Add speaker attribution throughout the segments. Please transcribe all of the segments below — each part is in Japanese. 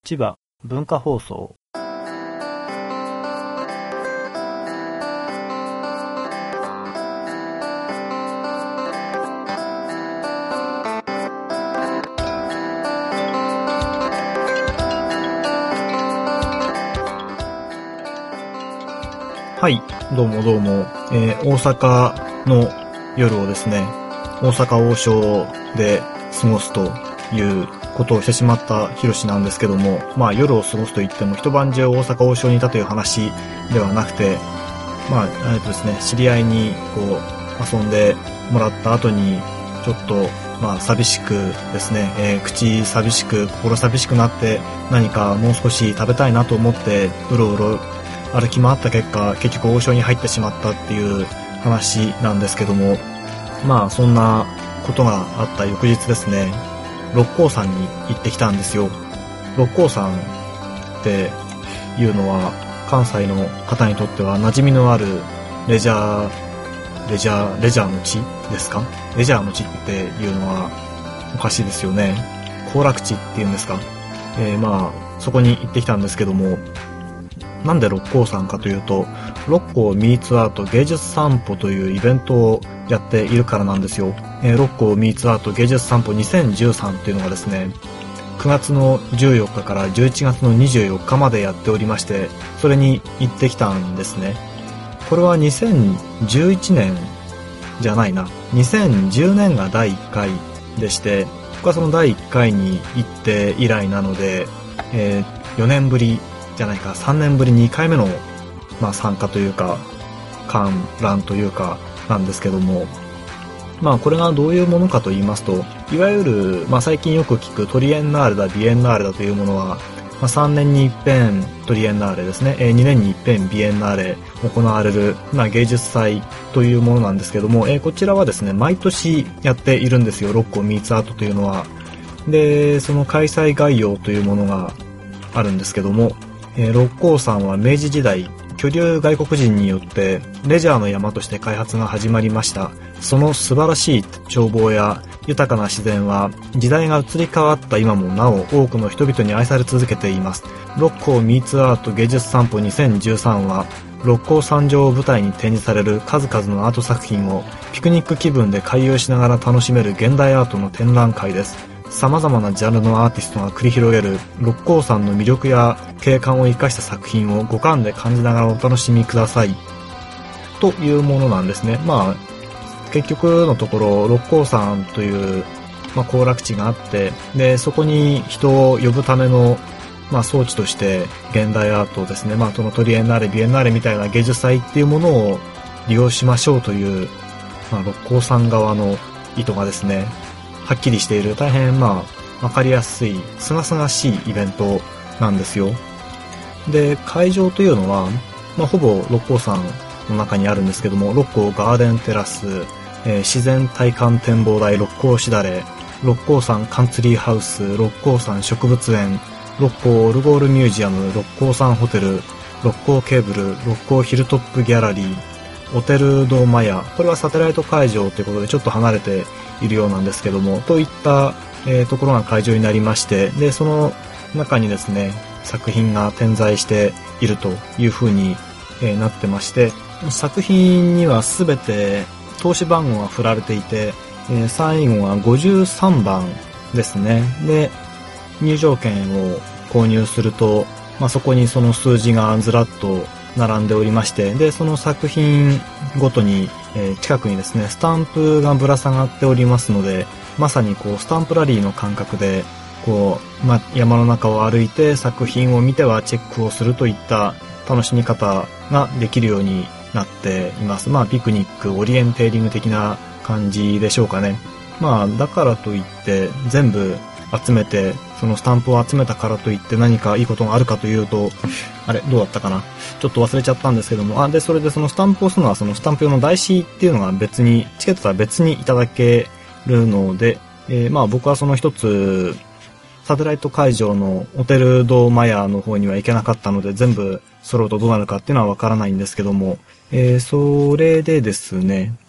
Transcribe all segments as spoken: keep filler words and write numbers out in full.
Speaker 1: 千葉文化放送。
Speaker 2: はい、どうもどうも、えー、大阪の夜をですね、大阪王将で過ごすということをしてしまったヒロシなんですけども、まあ夜を過ごすと言っても一晩中大阪王将にいたという話ではなくて、まあ、えっとですね、知り合いにこう遊んでもらった後にちょっとまあ寂しくですね、えー、口寂しく心寂しくなって何かもう少し食べたいなと思ってうろうろ歩き回った結果、結局王将に入ってしまったっていう話なんですけども、まあそんなことがあった翌日ですね、六甲山に行ってきたんですよ。六甲山っていうのは関西の方にとっては馴染みのあるレジャーレジャーレジャーの地ですか？レジャーの地っていうのはおかしいですよね。行楽地っていうんですか？えー、まあそこに行ってきたんですけども、なんで六甲山かというと、六甲ミーツアート芸術散歩というイベントをやっているからなんですよ。えー、六甲ミーツアート芸術散歩にせんじゅうさんというのがですね、くがつのじゅうよっかからじゅういちがつのにじゅうよっかまでやっておりまして、それに行ってきたんですね。これはにせんじゅういちねんじゃないな、にせんじゅうねんがだいいっかいでして、僕はそのだいいっかいに行って以来なので、えー、よねんぶりじゃないか、さんねんぶりにかいめの、まあ、参加というか観覧というかなんですけども、まあこれがどういうものかと言いますと、いわゆる、まあ、最近よく聞くトリエンナーレだビエンナーレだというものは、まあ、さんねんに一遍トリエンナーレですね、えー、にねんに一遍ビエンナーレ行われる、まあ、芸術祭というものなんですけども、えー、こちらはですね毎年やっているんですよ、六甲ミーツアートというのは。でその開催概要というものがあるんですけども、えー、六甲山は明治時代居留外国人によってレジャーの山として開発が始まりました。その素晴らしい眺望や豊かな自然は時代が移り変わった今もなお多くの人々に愛され続けています。六甲ミーツアート芸術散歩にせんじゅうさんは六甲山上を舞台に展示される数々のアート作品をピクニック気分で回遊しながら楽しめる現代アートの展覧会です。様々なジャンルのアーティストが繰り広げる六甲山の魅力や景観を生かした作品を五感で感じながらお楽しみくださいというものなんですね。まあ結局のところ六甲山という、まあ、行楽地があって、でそこに人を呼ぶための、まあ、装置として現代アートですね、まあ、そのトリエンナーレビエンナーレみたいな芸術祭っていうものを利用しましょうという、まあ、六甲山側の意図がですねはっきりしている、大変まあわかりやすいすがすがしいイベントなんですよ。で会場というのは、まあ、ほぼ六甲山の中にあるんですけども、六甲ガーデンテラス、えー、自然体感展望台六甲しだれ、六甲山カンツリーハウス、六甲山植物園、六甲オルゴールミュージアム、六甲山ホテル、六甲ケーブル、六甲ヒルトップギャラリー、オテルドマヤ、これはサテライト会場ということでちょっと離れているようなんですけども、といった、えー、ところが会場になりまして、でその中にですね作品が点在しているという風に、えー、なってまして、作品にはすべて投資番号が振られていて、えー、最後はごじゅうさんばんですね。で入場券を購入すると、まあ、そこにその数字がずらっと並んでおりまして、でその作品ごとに、えー、近くにですねスタンプがぶら下がっておりますので、まさにこうスタンプラリーの感覚でこう、ま、山の中を歩いて作品を見てはチェックをするといった楽しみ方ができるようになっています。まあピクニックオリエンテーリング的な感じでしょうかね。まあだからといって全部集めて、そのスタンプを集めたからといって何かいいことがあるかというと、あれどうだったかな、ちょっと忘れちゃったんですけども、あでそれでそのスタンプを押すのはそのスタンプ用の台紙っていうのが別に、チケットとは別にいただけるので、えー、まあ僕はその一つサテライト会場のオテルドマヤの方には行けなかったので、全部揃うとどうなるかっていうのはわからないんですけども、えー、それでですね、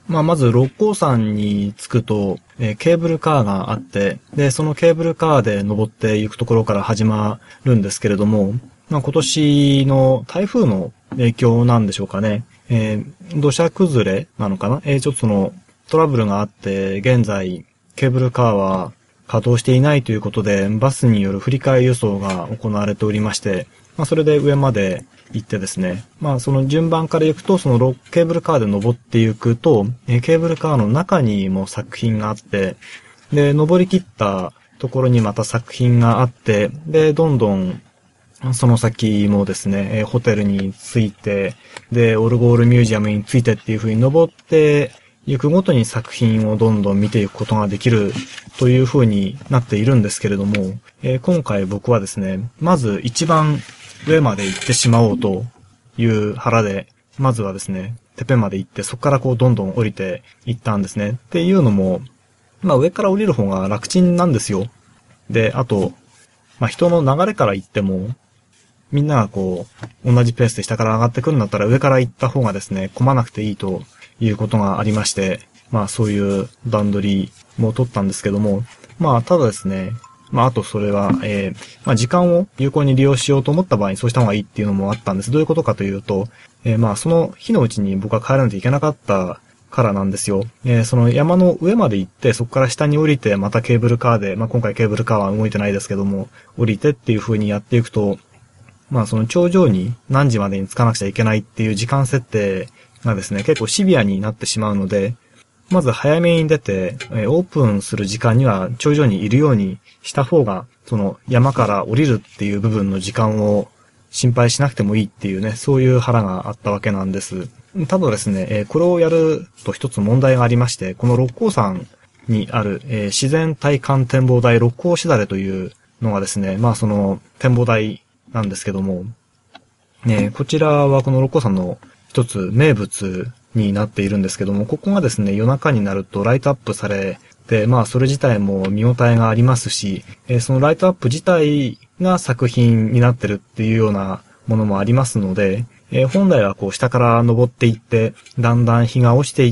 Speaker 2: まあ、まず六甲山に着くと、えー、ケーブルカーがあって、で、そのケーブルカーで登っていくところから始まるんですけれども、まあ、今年の台風の影響なんでしょうかね。えー、土砂崩れなのかな、えー、ちょっとそのトラブルがあって、現在ケーブルカーは稼働していないということで、バスによる振り替え輸送が行われておりまして、まあ、それで上まで行ってですね、まあ、その順番から行くと、そのケーブルカーで登っていくと、えー、ケーブルカーの中にも作品があって、で、登り切ったところにまた作品があって、で、どんどんその先もですね、えー、ホテルに着いて、で、オルゴールミュージアムに着いてっていう風に登っていくごとに作品をどんどん見ていくことができるという風になっているんですけれども、えー、今回僕はですね、まず一番上まで行ってしまおうという腹で、まずはですね、てっぺんまで行って、そこからこうどんどん降りていったんですね。っていうのも、まあ上から降りる方が楽ちんなんですよ。で、あと、まあ人の流れから行っても、みんながこう、同じペースで下から上がってくるんだったら上から行った方がですね、混まなくていいということがありまして、まあそういう段取りも取ったんですけども、まあただですね、まああとそれは、えー、まあ時間を有効に利用しようと思った場合にそうした方がいいっていうのもあったんです。どういうことかというと、えー、まあその日のうちに僕は帰らないといけなかったからなんですよ。えー、その山の上まで行って、そこから下に降りて、またケーブルカーで、まあ今回ケーブルカーは動いてないですけども、降りてっていう風にやっていくと、まあその頂上に何時までに着かなくちゃいけないっていう時間設定がですね、結構シビアになってしまうので、まず早めに出て、えー、オープンする時間には頂上にいるようにした方が、その山から降りるっていう部分の時間を心配しなくてもいいっていうね、そういう腹があったわけなんです。ただですね、えー、これをやると一つ問題がありまして、この六甲山にある、えー、自然体感展望台六甲しだれというのがですね、まあその展望台なんですけども、ね、こちらはこの六甲山の一つ名物になっているんですけども、ここがですね、夜中になるとライトアップされて、まあそれ自体も見応えがありますし、えー、そのライトアップ自体が作品になってるっていうようなものもありますので、えー、本来はこう下から登っていって、だんだん日が落ちていって、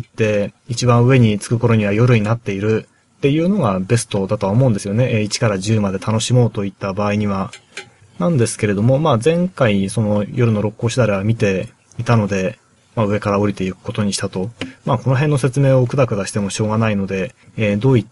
Speaker 2: 一番上に着く頃には夜になっているっていうのがベストだとは思うんですよね。いちからじゅうまで楽しもうといった場合には。なんですけれども、まあ前回その夜の六甲しだれは見ていたので、まあ上から降りていくことにしたと。まあこの辺の説明をくだくだしてもしょうがないので、えー、どういった、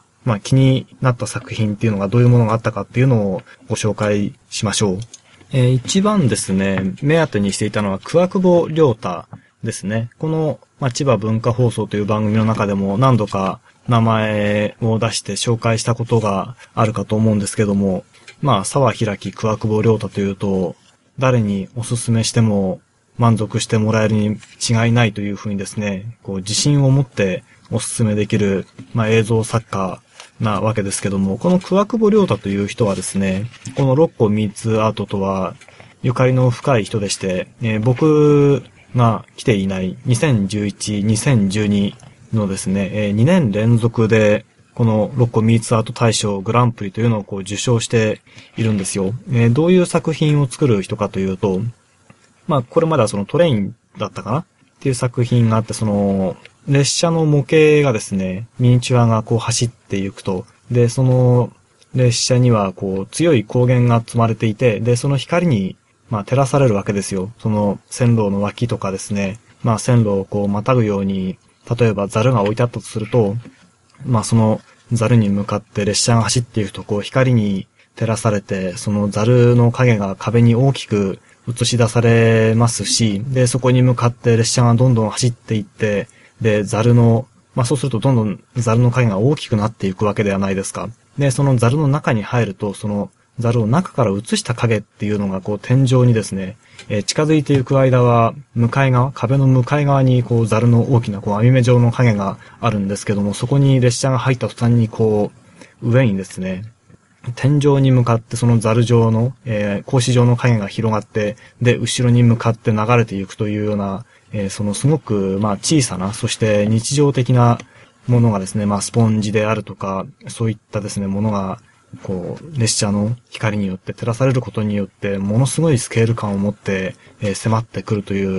Speaker 2: まあ気になった作品っていうのがどういうものがあったかっていうのをご紹介しましょう。えー、一番ですね、目当てにしていたのは桑久保亮太ですね。この、まあ、千葉文化放送という番組の中でも何度か名前を出して紹介したことがあるかと思うんですけども、まあ、沢開き桑久保亮太というと、誰におすすめしても満足してもらえるに違いないというふうにですね、こう自信を持っておすすめできる、まあ、映像作家なわけですけども、この桑久保亮太という人はですね、この六甲ミーツアートとはゆかりの深い人でして、えー、僕が来ていないにせんじゅういち、にせんじゅうにのですね、えー、にねん連続でこの六甲ミーツアート大賞グランプリというのをこう受賞しているんですよ。えー、どういう作品を作る人かというと、まあこれまではそのトレインだったかなっていう作品があって、その列車の模型がですね、ミニチュアがこう走っていくと。で、その列車にはこう強い光源が積まれていて、で、その光にまあ照らされるわけですよ。その線路の脇とかですね、まあ線路をこうまたぐように、例えばザルが置いてあったとすると、まあそのザルに向かって列車が走っていくとこう光に照らされて、そのザルの影が壁に大きく映し出されますし、で、そこに向かって列車がどんどん走っていって、で、ザルの、まあそうするとどんどんザルの影が大きくなっていくわけではないですか。で、そのザルの中に入ると、そのザルを中から映した影っていうのがこう天井にですね、えー、近づいていく間は向かい側、壁の向かい側にこうザルの大きなこう網目状の影があるんですけども、そこに列車が入った途端にこう上にですね、天井に向かってそのザル状の、えー、格子状の影が広がって、で、後ろに向かって流れていくというような、えー、そのすごく、まあ小さな、そして日常的なものがですね、まあスポンジであるとか、そういったですね、ものが、こう、列車の光によって照らされることによって、ものすごいスケール感を持って、えー、迫ってくるという、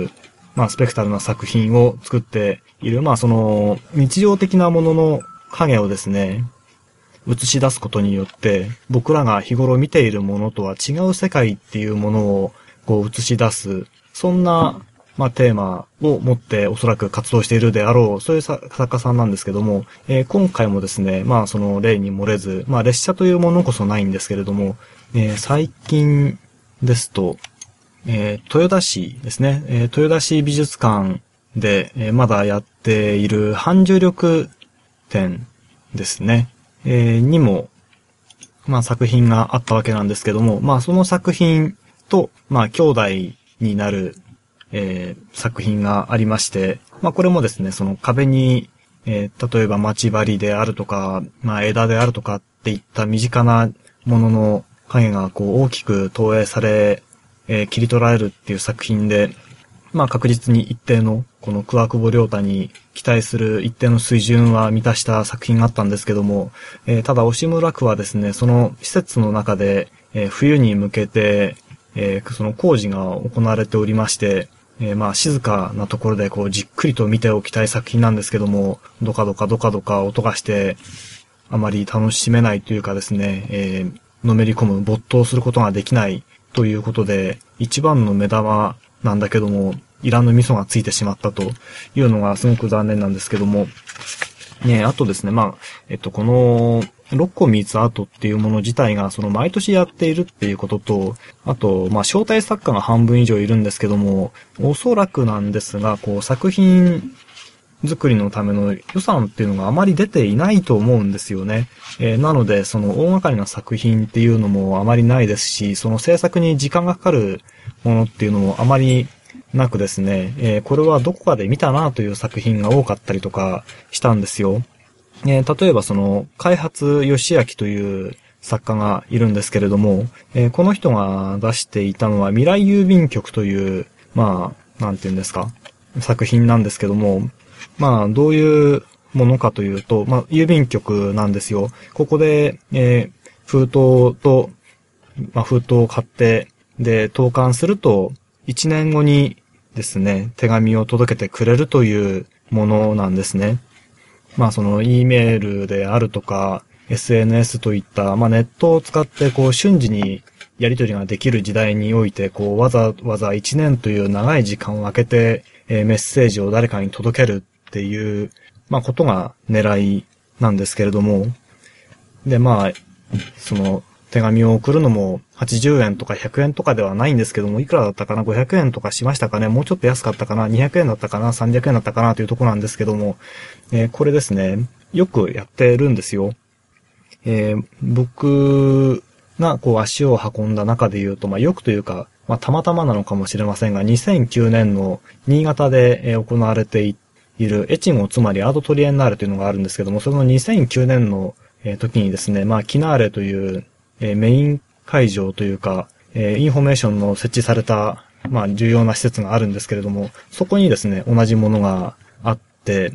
Speaker 2: まあ、スペクタルな作品を作っている、まあ、その、日常的なものの影をですね、映し出すことによって、僕らが日頃見ているものとは違う世界っていうものを、こう、映し出す、そんな、まあ、テーマを持っておそらく活動しているであろう、そういう作家さんなんですけども、えー、今回もですね、まあ、その例に漏れず、まあ、列車というものこそないんですけれども、えー、最近ですと、えー、豊田市ですね、えー、豊田市美術館で、えー、まだやっている反重力展ですね、えー、にも、まあ、作品があったわけなんですけども、まあ、その作品と、まあ、兄弟になる、えー、作品がありまして、まあ、これもですね、その壁に、えー、例えば待ち針であるとか、まあ、枝であるとかっていった身近なものの影がこう大きく投影され、えー、切り取られるっていう作品で、まあ確実に一定の、この桑久保亮太に期待する一定の水準は満たした作品があったんですけども、えー、ただ押村区はですね、その施設の中で、えー、冬に向けて、えー、その工事が行われておりまして、えー、まあ静かなところでこうじっくりと見ておきたい作品なんですけども、ドカドカドカドカ音がして、あまり楽しめないというかですね、えー、のめり込む、没頭することができないということで、一番の目玉なんだけども、いらぬ味噌がついてしまったというのがすごく残念なんですけども、ね、あとですね、まあ、えっと、この、ロッコミーツアートっていうもの自体が、その毎年やっているっていうことと、あと、まあ、招待作家が半分以上いるんですけども、おそらくなんですが、こう、作品作りのための予算っていうのがあまり出ていないと思うんですよね。えー、なので、その大掛かりな作品っていうのもあまりないですし、その制作に時間がかかるものっていうのもあまりなくですね、えー、これはどこかで見たなという作品が多かったりとかしたんですよ。えー、例えばその、開発義明という作家がいるんですけれども、えー、この人が出していたのは未来郵便局という、まあ、なんていうんですか、作品なんですけども、まあ、どういうものかというと、まあ、郵便局なんですよ。ここで、えー、封筒と、まあ、封筒を買って、で、投函すると、一年後にですね、手紙を届けてくれるというものなんですね。まあ、その、E メールであるとか、エスエヌエス といった、まあ、ネットを使って、こう、瞬時にやり取りができる時代において、こう、わざわざ一年という長い時間を空けて、えー、メッセージを誰かに届けるっていう、まあ、ことが狙いなんですけれども、で、まあ、その、手紙を送るのもはちじゅうえんとかひゃくえんとかではないんですけども、いくらだったかな ?ごひゃくえんとかしましたかね、もうちょっと安かったかな ?にひゃくえんだったかな ?さんびゃくえんだったかなというところなんですけども、えー、これですね、よくやってるんですよ。えー、僕がこう足を運んだ中で言うと、まあよくというか、まあたまたまなのかもしれませんが、にせんきゅうねんの新潟で行われている越後つまりアートトリエンナーレというのがあるんですけども、そのにせんきゅうねんの時にですね、まあキナーレというメイン会場というか、インフォメーションの設置された、まあ重要な施設があるんですけれども、そこにですね、同じものがあって、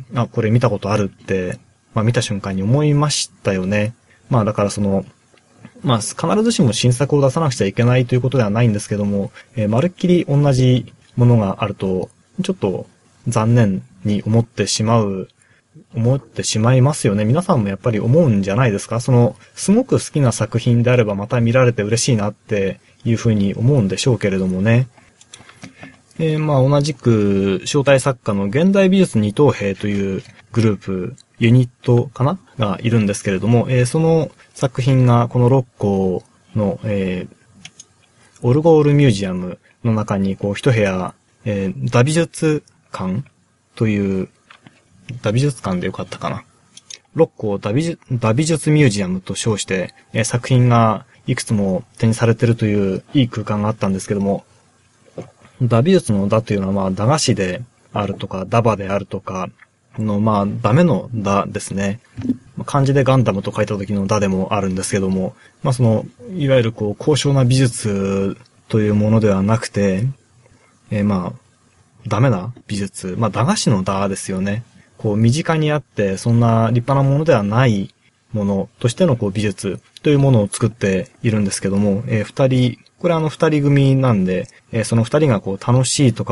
Speaker 2: あ、これ見たことあるって、まあ見た瞬間に思いましたよね。まあだからその、まあ必ずしも新作を出さなくちゃいけないということではないんですけども、えー、まるっきり同じものがあると、ちょっと残念に思ってしまう、思ってしまいますよね。皆さんもやっぱり思うんじゃないですか？その、すごく好きな作品であればまた見られて嬉しいなっていうふうに思うんでしょうけれどもね。えー、まあ同じく招待作家の現代美術二等兵というグループ、ユニットかながいるんですけれども、えー、その作品がこの六甲の、えー、オルゴールミュージアムの中にこう一部屋、えー、打美術館という、打美術館でよかったかな。六甲打美術、打美術ミュージアムと称して、えー、作品がいくつも展示されているといういい空間があったんですけども、打美術の打というのはまあ駄菓子であるとか、打馬であるとか、の、まあ、ダメのダですね。漢字でガンダムと書いた時のダでもあるんですけども、まあその、いわゆるこう、高尚な美術というものではなくて、えー、まあ、ダメな美術。まあ、駄菓子のダですよね。こう、身近にあって、そんな立派なものではないものとしてのこう、美術というものを作っているんですけども、えー、二人、これあの二人組なんで、えー、その二人がこう、楽しいとか、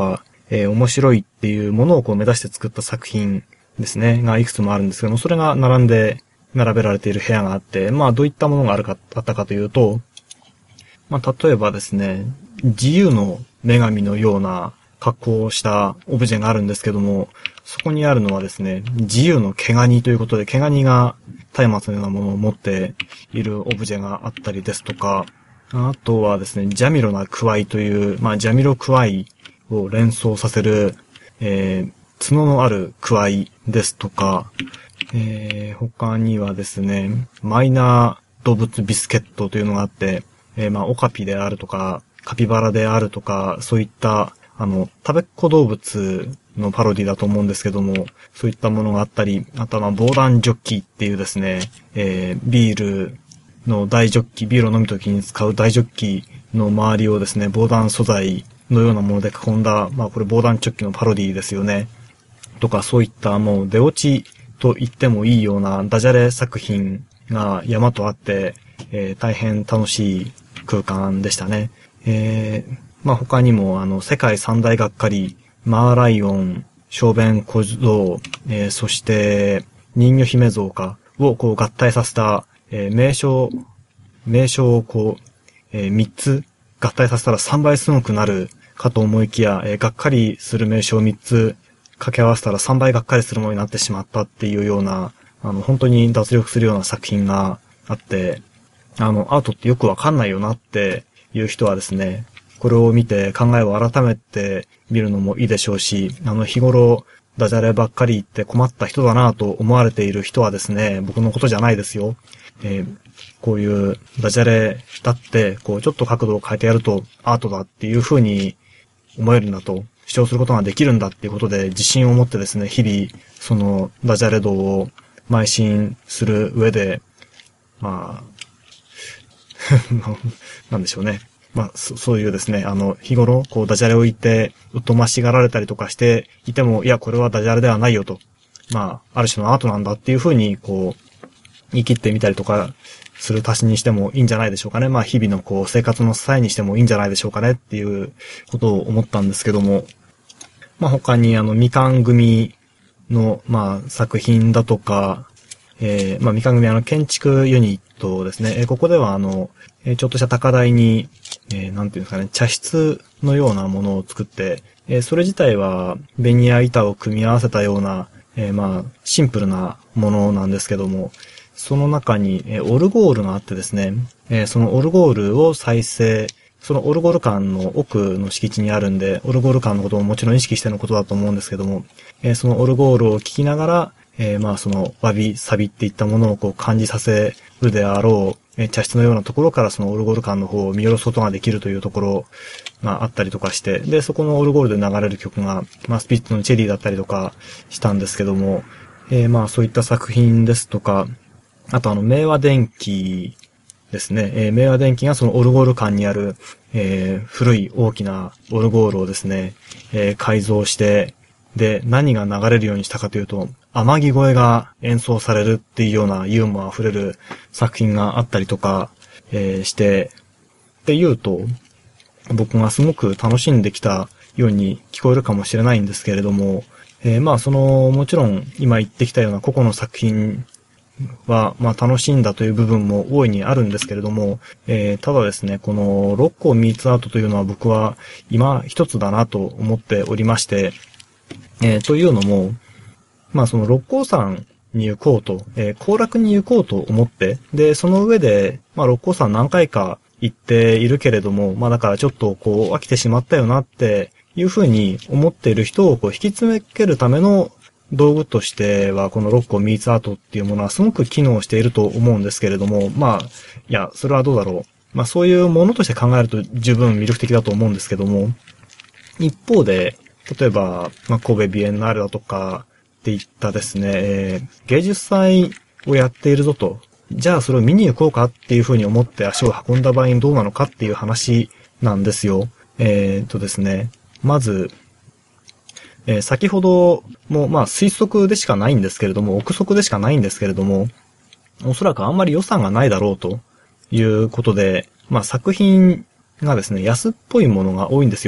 Speaker 2: えー、面白いっていうものをこう目指して作った作品ですね、がいくつもあるんですけども、それが並んで、並べられている部屋があって、まあどういったものがあるか、あったかというと、まあ例えばですね、自由の女神のような格好をしたオブジェがあるんですけども、そこにあるのはですね、自由の毛ガニということで、毛ガニが松明のようなものを持っているオブジェがあったりですとか、あとはですね、ジャミロなクワイという、まあジャミロクワイを連想させる、えー、角のあるクワイですとか、えー、他にはですね、マイナー動物ビスケットというのがあって、えー、まあオカピであるとか、カピバラであるとか、そういった、あの、食べっ子動物のパロディだと思うんですけども、そういったものがあったり、あとはまあ防弾ジョッキっていうですね、えー、ビールの大ジョッキ、ビールを飲むときに使う大ジョッキの周りをですね、防弾素材のようなもので囲んだ、まあこれ防弾チョッキのパロディですよね。とかそういったもう出落ちと言ってもいいようなダジャレ作品が山とあって、えー、大変楽しい空間でしたね。えー、まあ他にもあの世界三大がっかり、マーライオン、小便小僧、えー、そして人魚姫像かをこう合体させた、えー、名称、名称をこう、えー、三つ合体させたら三倍すごくなるかと思いきや、えー、がっかりする名称を三つ掛け合わせたら三倍がっかりするものになってしまったっていうような、あの本当に脱力するような作品があって、あのアートってよくわかんないよなっていう人はですね、これを見て考えを改めて見るのもいいでしょうし、あの日頃ダジャレばっかり言って困った人だなと思われている人はですね、僕のことじゃないですよ。えー、こういうダジャレだって、こうちょっと角度を変えてやるとアートだっていう風に思えるんだと、主張することができるんだっていうことで自信を持ってですね、日々そのダジャレ道を邁進する上で、まあ、なんでしょうね。まあ、そ, そういうですね、あの、日頃、こう、ダジャレを言って、疎ましがられたりとかしていても、いや、これはダジャレではないよと。まあ、ある種のアートなんだっていうふうに、こう、言い切ってみたりとか、する足しにしてもいいんじゃないでしょうかね。まあ、日々のこう、生活の際にしてもいいんじゃないでしょうかねっていうことを思ったんですけども、まあ、他に、あの、みかん組の、まあ、作品だとか、えー、まあ、みかん組あの、建築ユニットですね。えー、ここではあの、えー、ちょっとした高台に、えー、なんていうんですかね、茶室のようなものを作って、えー、それ自体は、ベニヤ板を組み合わせたような、えー、まあ、シンプルなものなんですけども、その中に、えー、オルゴールがあってですね、えー、そのオルゴールを再生、そのオルゴール館の奥の敷地にあるんで、オルゴール館のことももちろん意識してのことだと思うんですけども、えー、そのオルゴールを聴きながら、えー、まあそのわびさびっていったものをこう感じさせるであろう、えー、茶室のようなところからそのオルゴール館の方を見下ろすことができるというところがあったりとかして、で、そこのオルゴールで流れる曲が、まあスピッツのチェリーだったりとかしたんですけども、えー、まあそういった作品ですとか、あとあの、明和電機ですね、えー、明和電機がそのオルゴール館にある、えー、古い大きなオルゴールをですね、えー、改造して、で、何が流れるようにしたかというと、天城越えが演奏されるっていうようなユーモア溢れる作品があったりとか、えー、して、って言うと、僕がすごく楽しんできたように聞こえるかもしれないんですけれども、えー、まあその、もちろん今言ってきたような個々の作品は、まあ楽しんだという部分も大いにあるんですけれども、えー、ただですね、この六甲ミーツアートというのは僕は今一つだなと思っておりまして、えー、というのも、まあその六甲山に行こうと、えー、行楽に行こうと思って、で、その上で、まあ六甲山何回か行っているけれども、まあだからちょっとこう飽きてしまったよなっていうふうに思っている人をこう引き詰めるための道具としては、この六甲ミーツアートっていうものはすごく機能していると思うんですけれども、まあ、いや、それはどうだろう。まあそういうものとして考えると十分魅力的だと思うんですけども、一方で、例えば、まあ、神戸ビエンナーレだとかっていったですね、えー、芸術祭をやっているぞと、じゃあそれを見に行こうかっていうふうに思って足を運んだ場合にどうなのかっていう話なんですよ。えーとですね、まず、えー、先ほどもまあ推測でしかないんですけれども、憶測でしかないんですけれども、おそらくあんまり予算がないだろうということで、まあ作品がですね、安っぽいものが多いんですよ。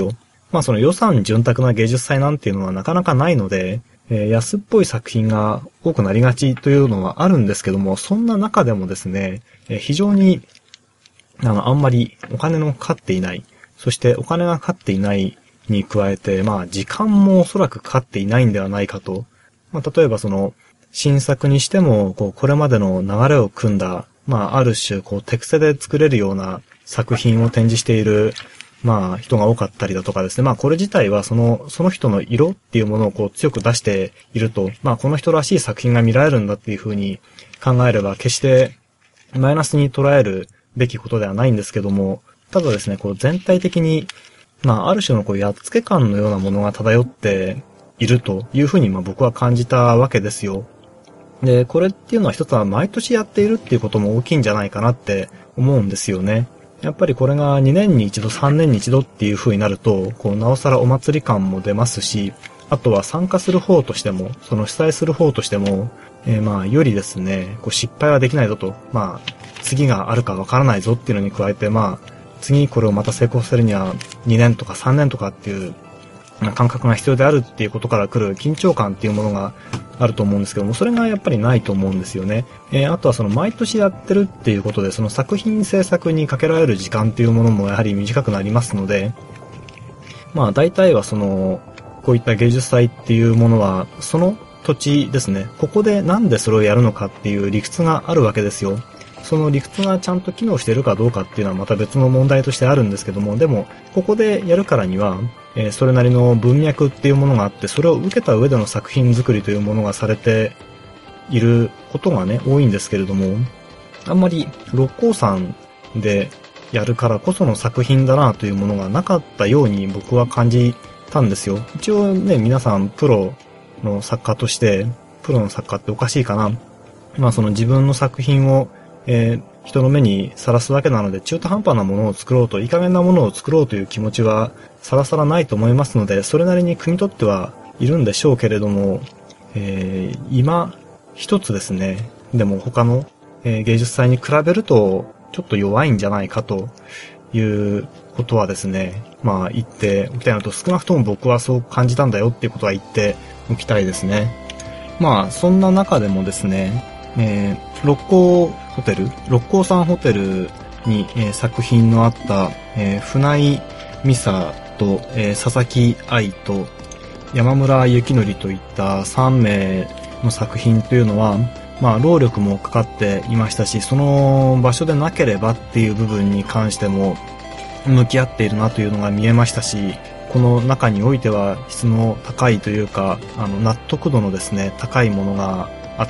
Speaker 2: まあその予算潤沢な芸術祭なんていうのはなかなかないので、えー、安っぽい作品が多くなりがちというのはあるんですけども、そんな中でもですね、えー、非常に、あの、あんまりお金のかかっていない、そしてお金がかかっていないに加えて、まあ時間もおそらくかかっていないんではないかと。まあ例えばその、新作にしても、こう、これまでの流れを組んだ、まあある種、こう、手癖で作れるような作品を展示している、まあ人が多かったりだとかですね。まあこれ自体はその、その人の色っていうものをこう強く出していると、まあこの人らしい作品が見られるんだっていうふうに考えれば決してマイナスに捉えるべきことではないんですけども、ただですね、こう全体的に、まあある種のこうやっつけ感のようなものが漂っているというふうにまあ僕は感じたわけですよ。で、これっていうのは一つは毎年やっているっていうことも大きいんじゃないかなって思うんですよね。やっぱりこれがにねんに一度さんねんに一度っていう風になると、こうなおさらお祭り感も出ますし、あとは参加する方としても、その主催する方としても、えー、まあよりですね、こう失敗はできないぞと、まあ次があるかわからないぞっていうのに加えて、まあ次これをまた成功するにはにねんとかさんねんとかっていう感覚が必要であるっていうことから来る緊張感っていうものがあると思うんですけども、それがやっぱりないと思うんですよね。えー、あとはその毎年やってるっていうことで、その作品制作にかけられる時間っていうものもやはり短くなりますので、まあ大体はその、こういった芸術祭っていうものは、その土地ですね、ここでなんでそれをやるのかっていう理屈があるわけですよ。その理屈がちゃんと機能しているかどうかっていうのはまた別の問題としてあるんですけども、でも、ここでやるからには、えー、それなりの文脈っていうものがあって、それを受けた上での作品作りというものがされていることがね、多いんですけれども、あんまり六甲山でやるからこその作品だなというものがなかったように僕は感じたんですよ。一応ね、皆さんプロの作家として、プロの作家っておかしいかな。まあその自分の作品を、えー人の目にさらすわけなので、中途半端なものを作ろうと、いい加減なものを作ろうという気持ちはさらさらないと思いますので、それなりに汲み取ってはいるんでしょうけれども、えー、今一つですね、でも他の、えー、芸術祭に比べるとちょっと弱いんじゃないかということはですね、まあ言っておきたいのと、少なくとも僕はそう感じたんだよっていうことは言っておきたいですね。まあそんな中でもですね、えー、六甲ホテル、六甲山ホテルに、えー、作品のあった、えー、船井美沙と、えー、佐々木愛と山村幸則といったさんめいの作品というのは、まあ労力もかかっていましたし、その場所でなければっていう部分に関しても向き合っているなというのが見えましたし、この中においては質の高いというか、あの納得度のですね、高いものがあって、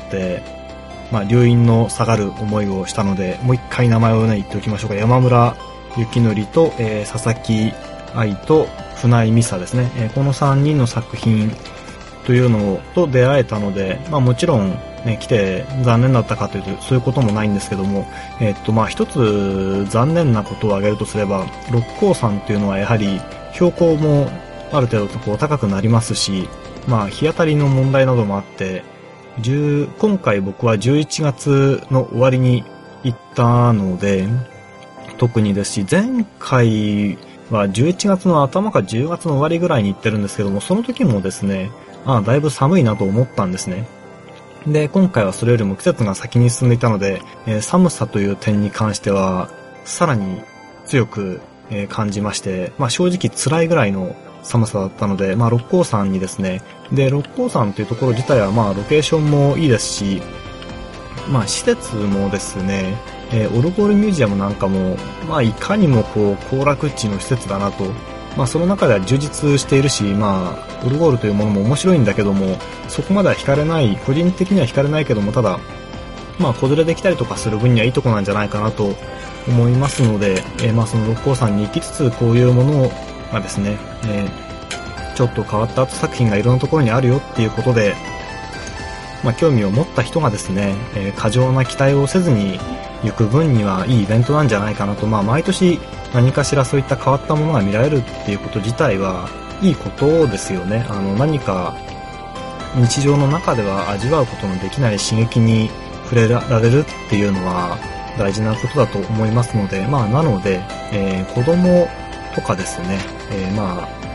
Speaker 2: まあ、留飲の下がる思いをしたので、もう一回名前をね、言っておきましょうか。山村幸則と、えー、佐々木愛と船井美沙ですね。えー、このさんにんの作品というのと出会えたので、まあもちろん、ね、来て残念だったかというと、そういうこともないんですけども、えー、っと、まあ一つ残念なことを挙げるとすれば、六甲山というのはやはり標高もある程度とこう高くなりますし、まあ日当たりの問題などもあって、今回僕はじゅういちがつの終わりに行ったので、特にですし、前回はじゅういちがつの頭かじゅうがつの終わりぐらいに行ってるんですけども、その時もですね、ああ、だいぶ寒いなと思ったんですね。で、今回はそれよりも季節が先に進んでいたので、えー、寒さという点に関しては、さらに強く、えー、感じまして、まあ正直辛いぐらいの寒さだったので、まあ六甲山にですね、で、六甲山というところ自体はまあロケーションもいいですし、まあ施設もですね、えー、オルゴールミュージアムなんかも、まあいかにもこう行楽地の施設だなと、まあその中では充実しているし、まあオルゴールというものも面白いんだけども、そこまでは惹かれない、個人的には惹かれないけども、ただ、まあ子連れできたりとかする分にはいいとこなんじゃないかなと思いますので、えー、まあその六甲山に行きつつこういうものを、まあですね、えー、ちょっと変わったアート作品がいろんなところにあるよっていうことで、まあ興味を持った人がですね、えー、過剰な期待をせずに行く分にはいいイベントなんじゃないかなと、まあ毎年何かしらそういった変わったものが見られるっていうこと自体はいいことですよね。あの何か日常の中では味わうことのできない刺激に触れられるっていうのは大事なことだと思いますので、まあなので、えー、子供とかですね、えー、まあ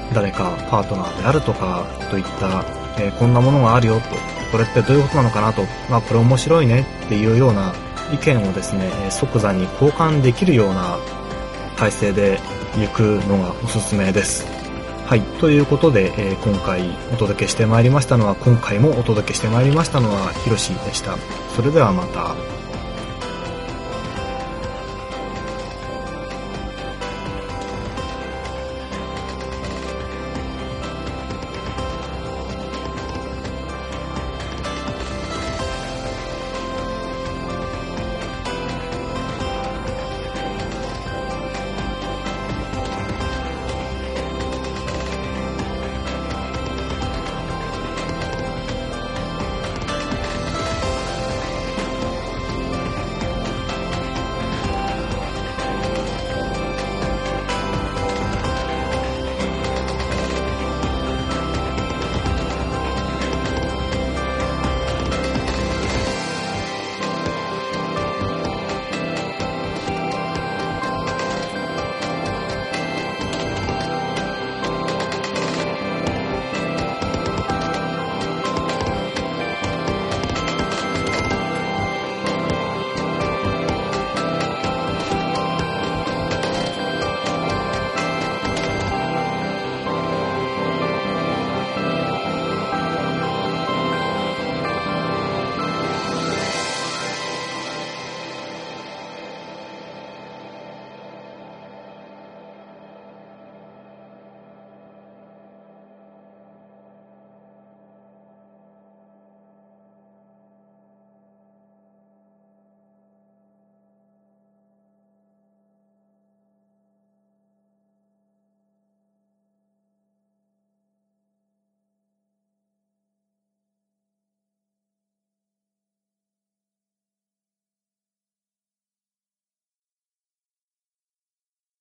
Speaker 2: 誰かパートナーであるとかといった、えー、こんなものがあるよと、これってどういうことなのかなと、まあこれ面白いねっていうような意見をですね、即座に交換できるような体制で行くのがおすすめです。はい。ということで、えー、今回お届けしてまいりましたのは、今回もお届けしてまいりましたのは、ひろしでした。それではまた。